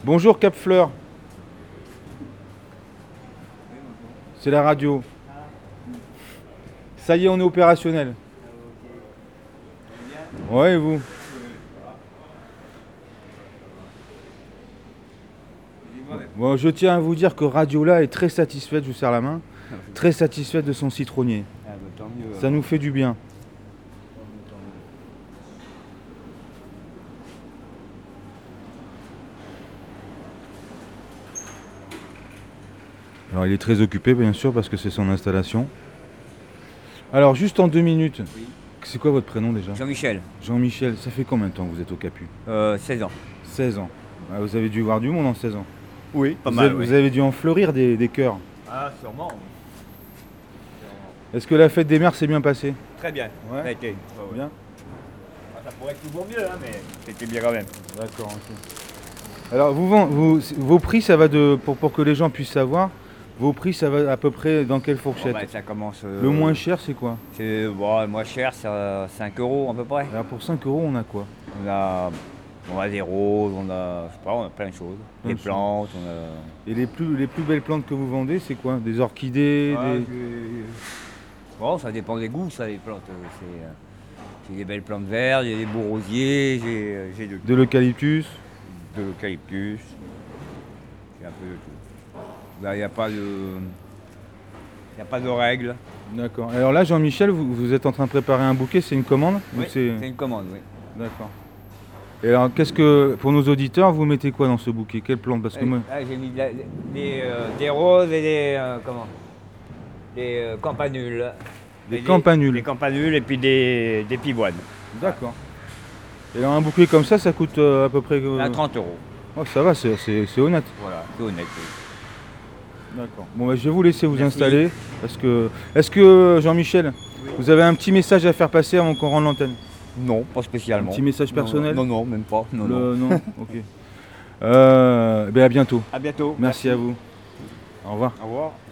Bonjour Cap Fleur. C'est la radio. Ça y est, on est opérationnel. Ouais, et vous? Bon, je tiens à vous dire que Radiola est très satisfaite, je vous serre la main, très satisfaite de son citronnier. Ah, bah, tant mieux. Ça nous fait du bien. Alors il est très occupé bien sûr parce que c'est son installation. Alors juste en 2 minutes, Oui. c'est quoi votre prénom déjà? Jean-Michel, Jean-Michel, ça fait combien de temps que vous êtes au Capu? 16 ans. 16 ans. Ah, vous avez dû voir du monde en 16 ans. Oui, pas Vous avez dû en fleurir des cœurs. Ah, sûrement. Est-ce que la fête des mères s'est bien passée? Très bien. Ouais. Ça a été. Bien. Ah, ça pourrait être toujours mieux, hein, mais c'était bien quand même. D'accord, ok. Alors vos prix, ça va pour que les gens puissent savoir, vos prix ça va à peu près dans quelle Bon, fourchette? bah, ça commence. Le moins cher c'est quoi? C'est le moins cher, c'est 5 euros à peu près. Alors pour 5 euros on a quoi? On a des roses, on a plein de choses. Plein Des de choses. plantes, on a. Et les plus belles plantes que vous vendez c'est quoi? Des orchidées? Ouais, des... Bon, ça dépend des goûts, ça, les plantes. J'ai des belles plantes vertes, j'ai des beaux rosiers, j'ai De l'eucalyptus? de l'eucalyptus, j'ai un peu de tout. Là, il n'y a pas de règles. D'accord. Alors là Jean-Michel, vous êtes en train de préparer un bouquet, c'est une commande? Ou Oui, c'est une commande, oui. D'accord. Et alors pour nos auditeurs, vous mettez quoi dans ce bouquet? Quelle plante? Parce que moi... J'ai mis des roses et des campanules. Des campanules. Des campanules et puis des pivoines. D'accord. Et alors un bouquet comme ça coûte à peu près... À 30 euros. Oh, ça va, c'est honnête. Voilà, c'est honnête. Oui. D'accord. Bon, bah, je vais vous laisser vous Merci. installer. Est-ce que Jean-Michel, vous avez un petit message à faire passer avant qu'on rende l'antenne? Non, pas spécialement. Un petit message personnel? Non, même pas. Non. Non. Ok. Ben à bientôt. À bientôt. Merci à vous. Au revoir. Au revoir.